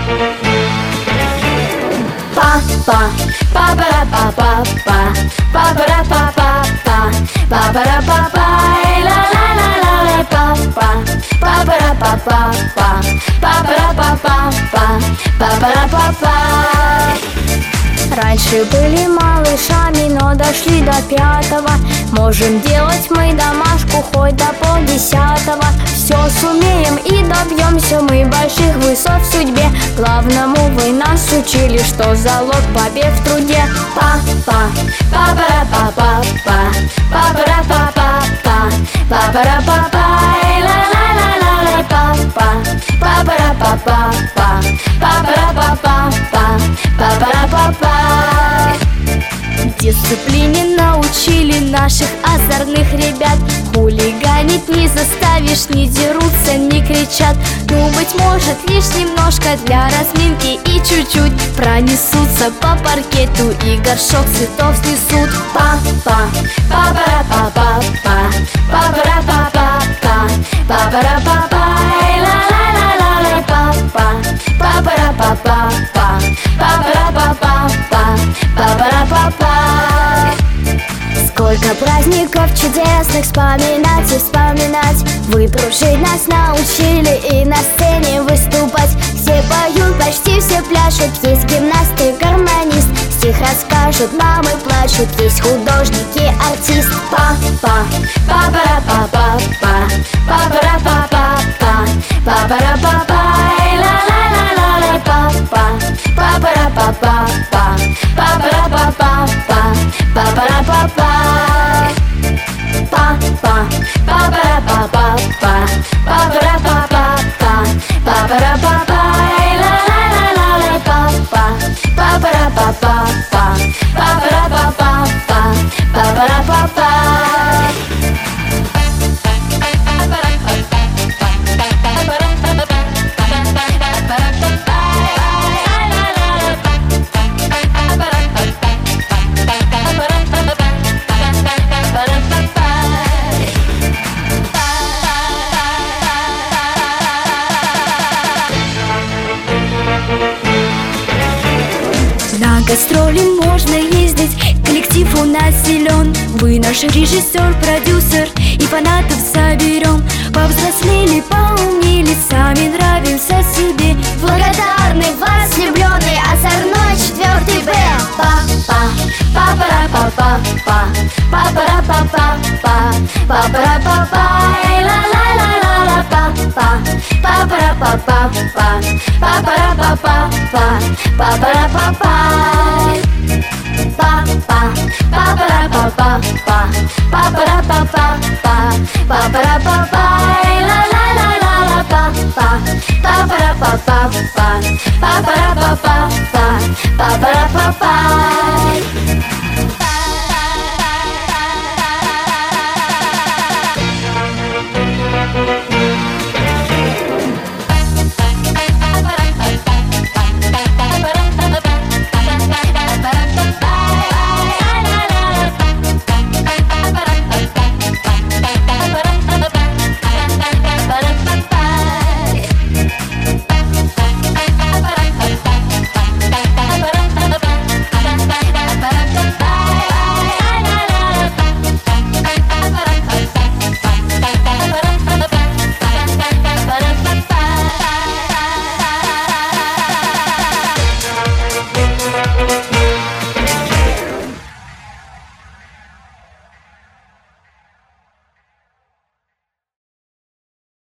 Па-па, па-па-ра-па-па-па, па-па-ра-па-па-па, па-па-ра-па-па, ла-ла-ла-ла-ла, па-па, па-па-ра-па-па-па, па-па-ра-па-па-па, па-па-ра-па-па. Раньше были малышами, но дошли до 5-го. Можем делать мы домашку хоть до 9:30. Все сумеем и добьемся мы больших высот в судьбе. Главному вы нас учили, что залог побед в труде. Па-па, па-па-ра-па-па-па, па-па-ра-па-па-па, па-па-ра-па-па, ла-ла-ла-ла-ла, па-па, па-па-ра-па-па-па, па-па-ра-па-па-па, па-па-ра-па-па. Дисциплине научили наших озорных ребят. Хулиганить не заставишь, не дерутся, не кричат. Ну, быть может, лишь немножко для разминки и чуть-чуть пронесутся по паркету и горшок цветов снесут. Па-па, па-па-ра-па-па-па, па-па-ра-па-па-па, па-па-ра-па-па, ла-ла-ла-ла-ла, па-па, па-па-ра-па-па-па, па-па-ра-па-па-па, па-па-ра-па-па. Сколько праздников чудесных вспоминать и вспоминать. Вы дружить нас научили и на сцене выступать. Все поют, почти все пляшут, есть гимнаст и гармонист. Стих расскажут, мамы плачут, есть художник и артист. Па-па, па-па-ра-па-па-па, па-па-ра-па-па-па, па-па-ра-па-па, ла-ла-ла-ла, па-па, па-па-ра-па-па-па, па-па-ра-па-па-па, па-па-ра-па-па. Па-па, па-па-ра-па-па-па, па-па-ра-па-па-па, па-па-ра-па-па, ла-ла-ла-ла, па-па, па-па-ра-па-па-па, па-па-ра-па-па-па, па-па-ра-па-па. На гастроли можно ездить, коллектив у нас силен. Вы наш режиссер, продюсер, и фанатов соберем. Повзрослели, поумнели, сами нравимся себе. Благодарны вас, влюбленный, озорной 4 Б. Па-па, па-па-ра-па-па-па, па-па-ра-па-па-па, па-па-ра-па-па, ла-ла-ла-ла, па-па, па-па-ра-па-па-па, па-па-ра-па-па-па, па-па-ра-па-па. Па-па, па-па-ра-па-па-па, па-па-ра-па-па-па, па-па-ра-па-па, ла-ла-ла-ла, па-па, па-па-ра-па-па-па, па-па-ра-па-па-па, па-па-ра-па-па.